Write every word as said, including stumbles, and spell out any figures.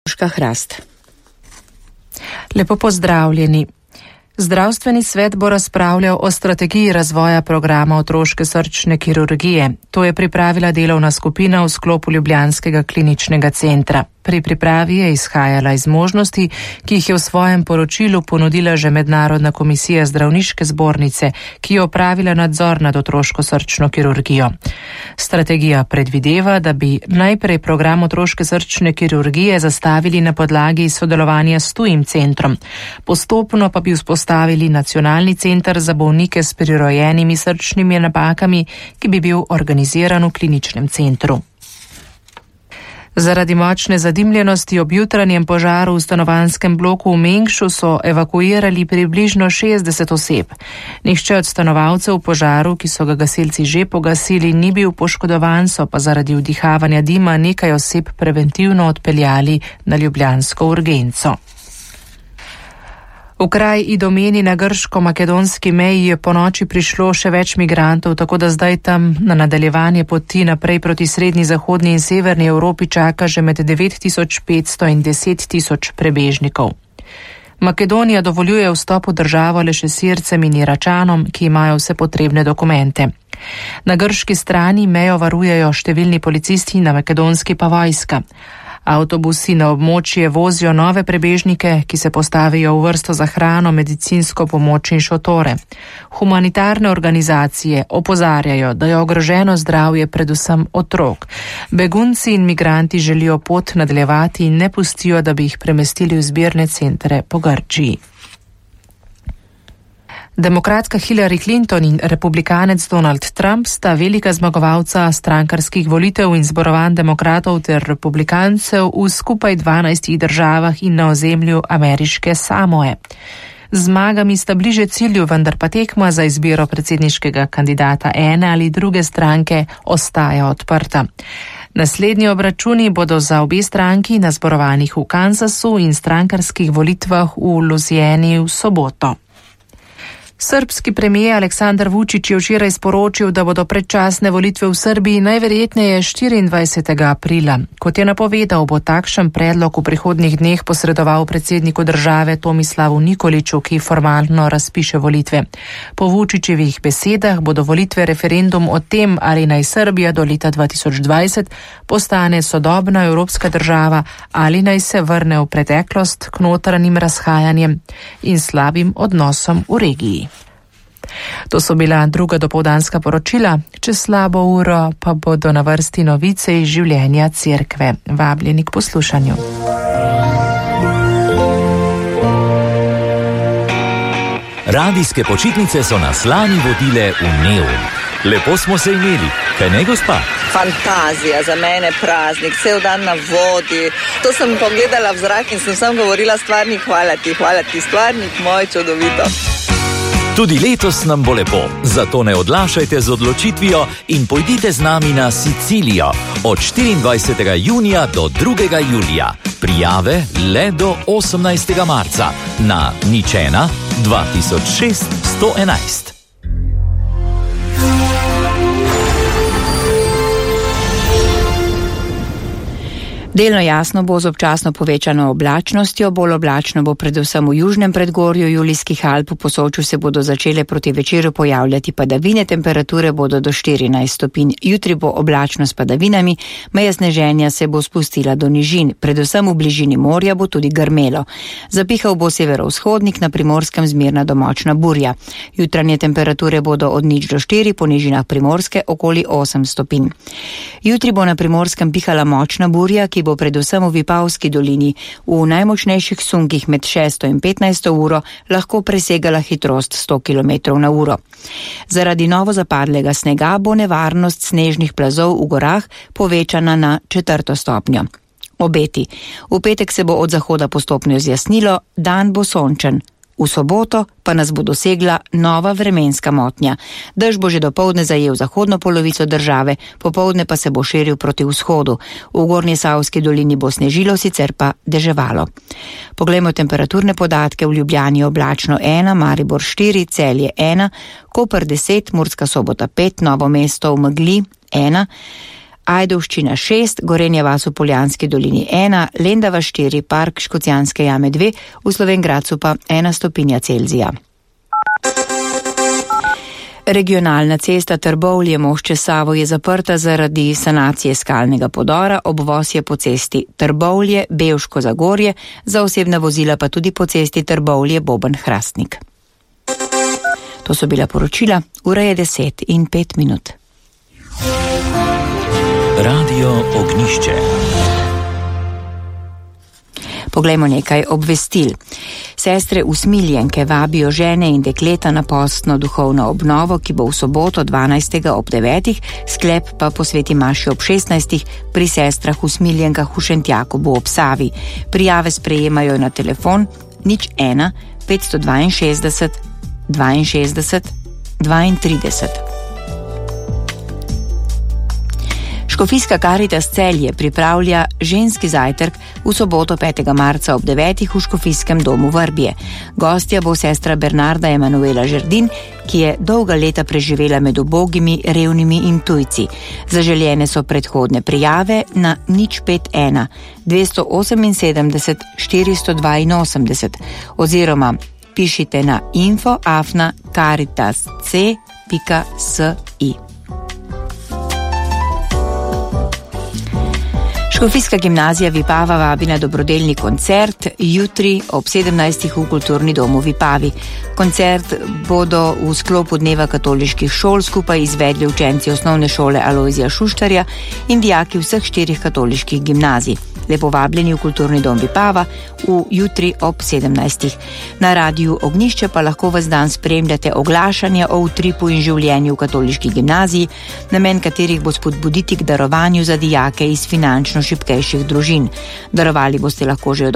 Hrast. Lepo pozdravljeni. Zdravstveni svet bo razpravljal o strategiji razvoja programa otroške srčne kirurgije. To je pripravila delovna skupina v sklopu Ljubljanskega kliničnega centra. Pri pripravi je izhajala iz možnosti, ki jih je v svojem poročilu ponudila že Mednarodna komisija zdravniške zbornice, ki je opravila nadzor nad otroško srčno kirurgijo. Strategija predvideva, da bi najprej program otroške srčne kirurgije zastavili na podlagi sodelovanja s tujim centrom. Postopno pa bi vzpostavili nacionalni center za bolnike s prirojenimi srčnimi napakami, ki bi bil organiziran v kliničnem centru. Zaradi močne zadimljenosti ob jutranjem požaru v stanovanjskem bloku v Mengšu so evakuirali približno šestdeset oseb. Nihče od stanovalcev v požaru, ki so ga gasilci že pogasili, ni bil poškodovan, so pa zaradi vdihavanja dima nekaj oseb preventivno odpeljali na ljubljansko urgenco. V kraj Idomeni na grško-makedonski meji je po noči prišlo še več migrantov, tako da zdaj tam na nadaljevanje poti naprej proti srednji, zahodni in severni Evropi čaka že med devet tisoč petsto in deset tisoč prebežnikov. Makedonija dovoljuje vstop v državo le še Sircem in Iračanom, ki imajo vse potrebne dokumente. Na grški strani mejo varujejo številni policisti, na makedonski pa vojska. Avtobusi na območje vozijo nove prebežnike, ki se postavijo v vrsto za hrano, medicinsko pomoč in šotore. Humanitarne organizacije opozarjajo, da je ogroženo zdravje predvsem otrok. Begunci in migranti želijo pot nadaljevati in ne pustijo, da bi jih premestili v zbirne centre po Grčiji. Demokratka Hillary Clinton in republikanec Donald Trump sta velika zmagovalca strankarskih volitev in zborovanj demokratov ter republikancev v skupaj dvanajstih državah in na ozemlju ameriške Samoe. Zmagami sta bliže cilju, vendar pa tekma za izbiro predsedniškega kandidata ene ali druge stranke ostaja odprta. Naslednji obračuni bodo za obe stranki na zborovanjih v Kansasu in strankarskih volitvah v Louisiani v soboto. Srbski premijer Aleksandar Vučić je včeraj sporočil, da bodo predčasne volitve v Srbiji najverjetneje štiriindvajsetega aprila. Kot je napovedal, bo takšen predlog v prihodnjih dneh posredoval predsedniku države Tomislavu Nikoliću, ki formalno razpiše volitve. Po Vučićevih besedah bodo volitve referendum o tem, ali naj Srbija do leta dva tisoč dvajset postane sodobna evropska država ali naj se vrne v preteklost k notranjim razhajanjem in slabim odnosom v regiji. To so bila druga dopoldanska poročila, čez slabo uro pa bodo na vrsti novice iz življenja cerkve. Vabljeni k poslušanju. Radijske počitnice so nas lani vodile v neon. Lepo smo se imeli, kaj ne, gospa? Fantazija, za mene praznik, cel dan na vodi. To sem pogledala v zrak in sem sam govorila stvarnik, hvala ti, hvala ti, stvarnik moj, čudovito. Tudi letos nam bo lepo, zato ne odlašajte z odločitvijo in pojdite z nami na Sicilijo od štiriindvajsetega junija do drugega julija. Prijave le do osemnajstega marca na nič ena dva tisoč šest sto enajst. Delno jasno bo z občasno povečano oblačnostjo, bolj oblačno bo predvsem v južnem predgorju Julijskih Alp, v Posočju se bodo začele proti večeru pojavljati padavine, temperature bodo do štirinajst stopinj. Jutri bo oblačno s padavinami, meja sneženja se bo spustila do nižin, predvsem v bližini morja bo tudi grmelo. Zapihal bo severovzhodnik, na Primorskem zmerna do močna burja. Jutranje temperature bodo od nič do štiri, po nižinah Primorske okoli osem stopinj. Jutri bo na Primorskem pihala močna burja, ki bo predvsem v Vipavski dolini v najmočnejših sunkih med šesto in petnajsto uro lahko presegala hitrost sto kilometrov na uro. Zaradi novo zapadlega snega bo nevarnost snežnih plazov v gorah povečana na četrto stopnjo. Obeti. V petek se bo od zahoda postopno zjasnilo, dan bo sončen. V soboto pa nas bo dosegla nova vremenska motnja. Dež bo že dopoldne zajel zahodno polovico države, popoldne pa se bo širil proti vzhodu. V Gornji Savski dolini bo snežilo, sicer pa deževalo. Poglejmo temperaturne podatke. V Ljubljani oblačno ena, Maribor štiri, Celje ena, Koper deset, Murska Sobota pet, Novo mesto v megli ena, Ajdovščina šest, Gorenja vas v Poljanski dolini ena, Lendava štiri, Park Škocjanske jame dve, v Slovenj Gradcu pa ena stopinja Celzija. Regionalna cesta Trbovlje-Mošče-Savo je zaprta zaradi sanacije skalnega podora, obvoz je po cesti Trbovlje-Bevško-Zagorje, za osebna vozila pa tudi po cesti Trbovlje-Boben-Hrastnik. To so bila poročila, ura je deset in pet minut. Radio Ognjišče. Poglejmo nekaj obvestil. Sestre Usmiljenke vabijo žene in dekleta na postno duhovno obnovo, ki bo v soboto dvanajstega ob devetih, sklep pa posveti maši ob šestnajstih pri sestrah Usmiljenkah v Šentjakobu ob Savi. Prijave sprejemajo na telefon nič ena petsto dvainšestdeset dvainšestdeset dvaintrideset. Škofijska Karitas Celje pripravlja ženski zajtrk v soboto petega marca ob devetih v Škofijskem domu Vrbje. Gostja bo sestra Bernarda Emanuela Žerdin, ki je dolga leta preživela med ubogimi, revnimi in tujci. Zaželjene so predhodne prijave na nič pet ena dvesto oseminsedemdeset štiristo dvainosemdeset oziroma pišite na info afna karitasc pika si. Škofijska gimnazija Vipava vabi na dobrodelni koncert jutri ob sedemnajstih v Kulturni domu Vipavi. Koncert bodo v sklopu Dneva katoliških šol skupaj izvedli učenci osnovne šole Alojzija Šuštarja in dijaki vseh štirih katoliških gimnazij. Lepo vabljeni v Kulturni dom Vipava v jutri ob sedemnajstih. Na radiju Ognjišče pa lahko vas dan spremljate oglašanja o utripu in življenju v katoliški gimnaziji, namen katerih bo spodbuditi k darovanju za dijake iz finančno šibkejših družin. Darovali boste lahko že od